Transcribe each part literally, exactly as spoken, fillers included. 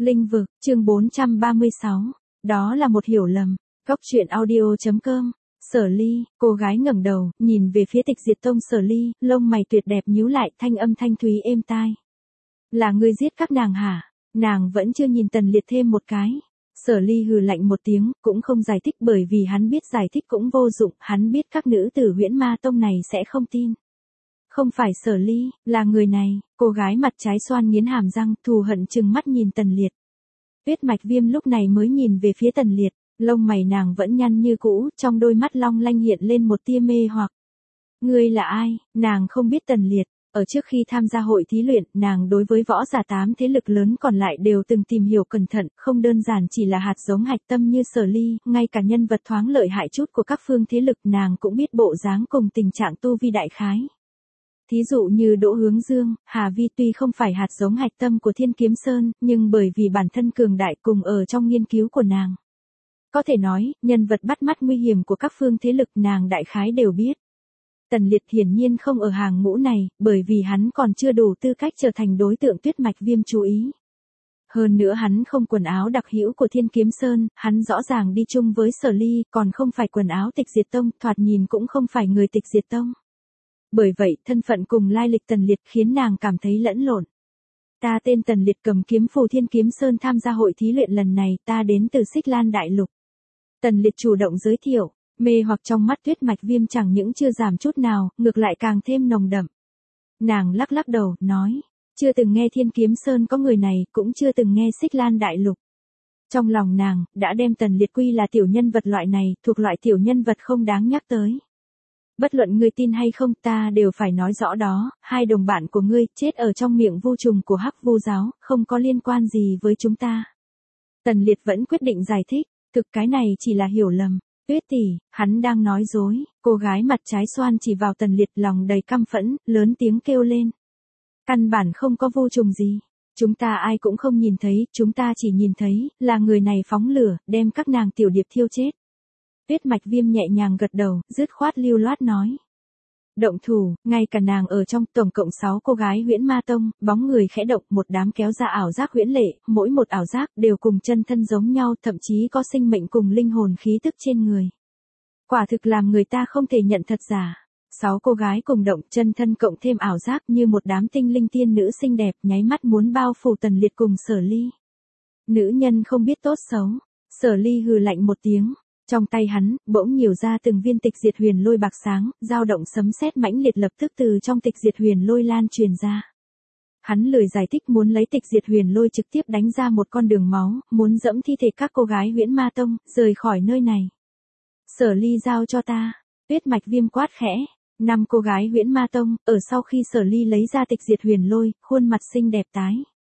Linh vực, chương bốn trăm ba mươi sáu. Đó là một hiểu lầm. Góc truyện audio chấm com. Sở Ly, cô gái ngẩng đầu, nhìn về phía Tịch Diệt Tông Sở Ly, lông mày tuyệt đẹp nhíu lại, thanh âm thanh thúy êm tai. Là ngươi giết các nàng hả? Nàng vẫn chưa nhìn Tần Liệt thêm một cái. Sở Ly hừ lạnh một tiếng, cũng không giải thích bởi vì hắn biết giải thích cũng vô dụng, hắn biết các nữ tử Huyễn Ma Tông này sẽ không tin. Không phải Sở Ly, là người này. Cô gái mặt trái xoan nghiến hàm răng, thù hận trừng mắt nhìn Tần Liệt. Tuyết Mạch Viêm lúc này mới nhìn về phía Tần Liệt, lông mày nàng vẫn nhăn như cũ, trong đôi mắt long lanh hiện lên một tia mê hoặc. Ngươi là ai? Nàng không biết Tần Liệt. Ở trước khi tham gia hội thí luyện, nàng đối với võ giả tám thế lực lớn còn lại đều từng tìm hiểu cẩn thận, không đơn giản chỉ là hạt giống hạch tâm như Sở Ly, ngay cả nhân vật thoáng lợi hại chút của các phương thế lực nàng cũng biết bộ dáng cùng tình trạng tu vi đại khái. Thí dụ như Đỗ Hướng Dương, Hà Vi tuy không phải hạt giống hạch tâm của Thiên Kiếm Sơn, nhưng bởi vì bản thân cường đại cùng ở trong nghiên cứu của nàng. Có thể nói, nhân vật bắt mắt nguy hiểm của các phương thế lực nàng đại khái đều biết. Tần Liệt hiển nhiên không ở hàng ngũ này, bởi vì hắn còn chưa đủ tư cách trở thành đối tượng Tuyết Mạch Viêm chú ý. Hơn nữa hắn không quần áo đặc hữu của Thiên Kiếm Sơn, hắn rõ ràng đi chung với Sở Ly, còn không phải quần áo Tịch Diệt Tông, thoạt nhìn cũng không phải người Tịch Diệt Tông. Bởi vậy, thân phận cùng lai lịch Tần Liệt khiến nàng cảm thấy lẫn lộn. Ta tên Tần Liệt, cầm kiếm phù Thiên Kiếm Sơn, tham gia hội thí luyện lần này, ta đến từ Xích Lan Đại Lục. Tần Liệt chủ động giới thiệu, mê hoặc trong mắt Tuyết Mạch Viêm chẳng những chưa giảm chút nào, ngược lại càng thêm nồng đậm. Nàng lắc lắc đầu, nói, chưa từng nghe Thiên Kiếm Sơn có người này, cũng chưa từng nghe Xích Lan Đại Lục. Trong lòng nàng, đã đem Tần Liệt quy là tiểu nhân vật loại này, thuộc loại tiểu nhân vật không đáng nhắc tới. Bất luận ngươi tin hay không, ta đều phải nói rõ đó, hai đồng bạn của ngươi chết ở trong miệng vu trùng của Hắc Vu giáo, không có liên quan gì với chúng ta. Tần Liệt vẫn quyết định giải thích, thực cái này chỉ là hiểu lầm. Tuyết tỷ, hắn đang nói dối. Cô gái mặt trái xoan chỉ vào Tần Liệt, lòng đầy căm phẫn, lớn tiếng kêu lên. Căn bản không có vu trùng gì. Chúng ta ai cũng không nhìn thấy, chúng ta chỉ nhìn thấy, là người này phóng lửa, đem các nàng tiểu điệp thiêu chết. Tuyết Mạch Viêm nhẹ nhàng gật đầu, dứt khoát lưu loát nói. Động thủ, ngay cả nàng ở trong, tổng cộng sáu cô gái Huyễn Ma Tông, bóng người khẽ động, một đám kéo ra ảo giác huyễn lệ, mỗi một ảo giác đều cùng chân thân giống nhau, thậm chí có sinh mệnh cùng linh hồn khí tức trên người. Quả thực làm người ta không thể nhận thật giả. Sáu cô gái cùng động, chân thân cộng thêm ảo giác như một đám tinh linh tiên nữ xinh đẹp, nháy mắt muốn bao phủ Tần Liệt cùng Sở Ly. Nữ nhân không biết tốt xấu. Sở Ly hừ lạnh một tiếng. Trong tay hắn, bỗng nhiều ra từng viên Tịch Diệt Huyền Lôi bạc sáng, dao động sấm sét mãnh liệt lập tức từ trong Tịch Diệt Huyền Lôi lan truyền ra. Hắn lười giải thích, muốn lấy Tịch Diệt Huyền Lôi trực tiếp đánh ra một con đường máu, muốn dẫm thi thể các cô gái Huyễn Ma Tông, rời khỏi nơi này. Sở Ly, giao cho ta. Tuyết Mạch Viêm quát khẽ. Năm cô gái Huyễn Ma Tông, ở sau khi Sở Ly lấy ra Tịch Diệt Huyền Lôi, khuôn mặt xinh đẹp tái.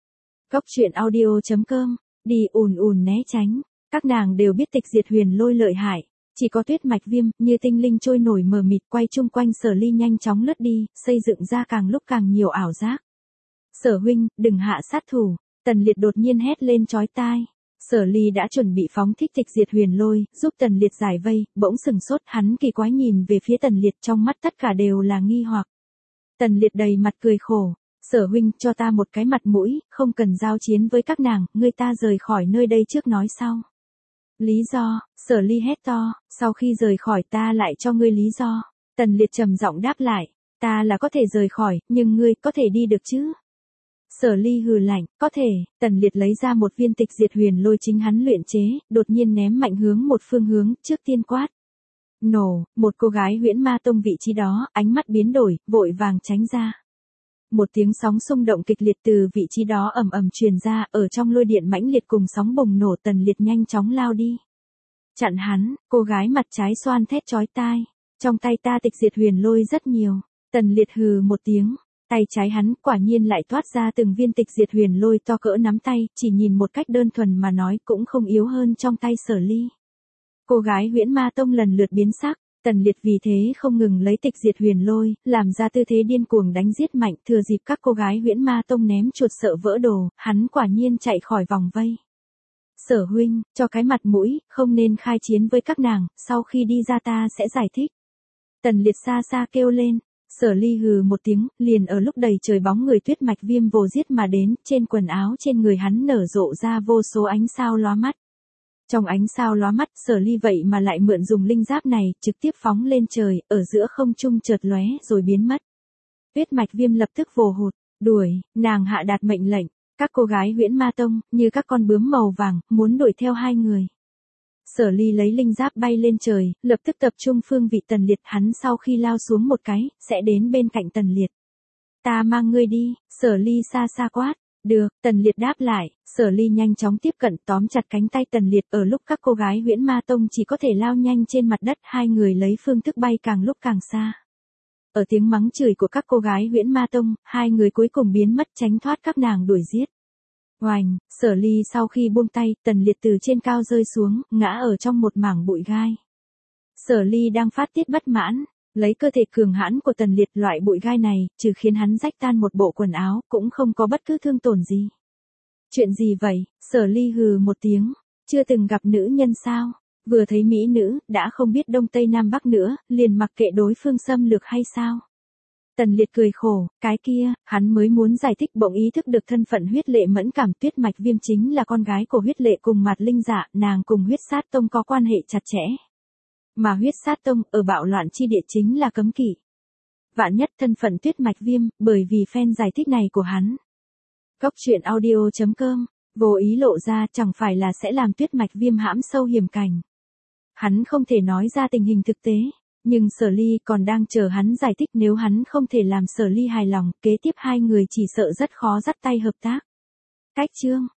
Góc truyện audio chấm com, đi ùn ùn né tránh. Các nàng đều biết Tịch Diệt Huyền Lôi lợi hại, chỉ có Tuyết Mạch Viêm, như tinh linh trôi nổi mờ mịt quay chung quanh Sở Ly nhanh chóng lướt đi, xây dựng ra càng lúc càng nhiều ảo giác. Sở huynh, đừng hạ sát thủ. Tần Liệt đột nhiên hét lên chói tai. Sở Ly đã chuẩn bị phóng thích Tịch Diệt Huyền Lôi, giúp Tần Liệt giải vây, bỗng sừng sốt, hắn kỳ quái nhìn về phía Tần Liệt, trong mắt tất cả đều là nghi hoặc. Tần Liệt đầy mặt cười khổ. Sở huynh, cho ta một cái mặt mũi, không cần giao chiến với các nàng, ngươi ta rời khỏi nơi đây trước nói sau. Lý do, Sở Ly hét to, sau khi rời khỏi ta lại cho ngươi lý do. Tần Liệt trầm giọng đáp lại, ta là có thể rời khỏi, nhưng ngươi có thể đi được chứ? Sở Ly hừ lạnh, có thể. Tần Liệt lấy ra một viên Tịch Diệt Huyền Lôi chính hắn luyện chế, đột nhiên ném mạnh hướng một phương hướng, trước tiên quát. Nổ, một cô gái Huyễn Ma Tông vị trí đó, ánh mắt biến đổi, vội vàng tránh ra. Một tiếng sóng xung động kịch liệt từ vị trí đó ầm ầm truyền ra, ở trong lôi điện mãnh liệt cùng sóng bùng nổ, Tần Liệt nhanh chóng lao đi. Chặn hắn, cô gái mặt trái xoan thét chói tai. Trong tay ta Tịch Diệt Huyền Lôi rất nhiều. Tần Liệt hừ một tiếng, tay trái hắn quả nhiên lại toát ra từng viên Tịch Diệt Huyền Lôi to cỡ nắm tay, chỉ nhìn một cách đơn thuần mà nói cũng không yếu hơn trong tay Sở Ly. Cô gái Huyễn Ma Tông lần lượt biến sắc. Tần Liệt vì thế không ngừng lấy Tịch Diệt Huyền Lôi, làm ra tư thế điên cuồng đánh giết mạnh, thừa dịp các cô gái Huyễn Ma Tông ném chuột sợ vỡ đồ, hắn quả nhiên chạy khỏi vòng vây. Sở huynh, cho cái mặt mũi, không nên khai chiến với các nàng, sau khi đi ra ta sẽ giải thích. Tần Liệt xa xa kêu lên. Sở Ly hừ một tiếng, liền ở lúc đầy trời bóng người Tuyết Mạch Viêm vồ giết mà đến, trên quần áo trên người hắn nở rộ ra vô số ánh sao lóa mắt. Trong ánh sao lóa mắt, Sở Ly vậy mà lại mượn dùng linh giáp này, trực tiếp phóng lên trời, ở giữa không trung chợt lóe rồi biến mất. Tuyết Mạch Viêm lập tức vồ hụt, đuổi, nàng hạ đạt mệnh lệnh, các cô gái Huyễn Ma Tông, như các con bướm màu vàng, muốn đuổi theo hai người. Sở Ly lấy linh giáp bay lên trời, lập tức tập trung phương vị Tần Liệt, hắn sau khi lao xuống một cái, sẽ đến bên cạnh Tần Liệt. Ta mang ngươi đi, Sở Ly xa xa quát. Được, Tần Liệt đáp lại, Sở Ly nhanh chóng tiếp cận tóm chặt cánh tay Tần Liệt, ở lúc các cô gái Huyễn Ma Tông chỉ có thể lao nhanh trên mặt đất, hai người lấy phương thức bay càng lúc càng xa. Ở tiếng mắng chửi của các cô gái Huyễn Ma Tông, hai người cuối cùng biến mất tránh thoát các nàng đuổi giết. Oành, Sở Ly sau khi buông tay, Tần Liệt từ trên cao rơi xuống, ngã ở trong một mảng bụi gai. Sở Ly đang phát tiết bất mãn, lấy cơ thể cường hãn của Tần Liệt, loại bụi gai này, trừ khiến hắn rách tan một bộ quần áo, cũng không có bất cứ thương tổn gì. Chuyện gì vậy? Sở Ly hừ một tiếng, chưa từng gặp nữ nhân sao? Vừa thấy mỹ nữ, đã không biết đông tây nam bắc nữa, liền mặc kệ đối phương xâm lược hay sao? Tần Liệt cười khổ, cái kia, hắn mới muốn giải thích bỗng ý thức được thân phận huyết lệ mẫn cảm. Tuyết Mạch Viêm chính là con gái của huyết lệ cùng Mạt Linh Dạ, nàng cùng huyết sát tông có quan hệ chặt chẽ. Mà huyết sát tông, ở bạo loạn chi địa chính là cấm kỵ. Vạn nhất thân phận Tuyết Mạch Viêm, bởi vì fan giải thích này của hắn. Cốc truyện audio chấm com, vô ý lộ ra chẳng phải là sẽ làm Tuyết Mạch Viêm hãm sâu hiểm cảnh. Hắn không thể nói ra tình hình thực tế, nhưng Sở Ly còn đang chờ hắn giải thích, nếu hắn không thể làm Sở Ly hài lòng, kế tiếp hai người chỉ sợ rất khó dắt tay hợp tác. Cách chương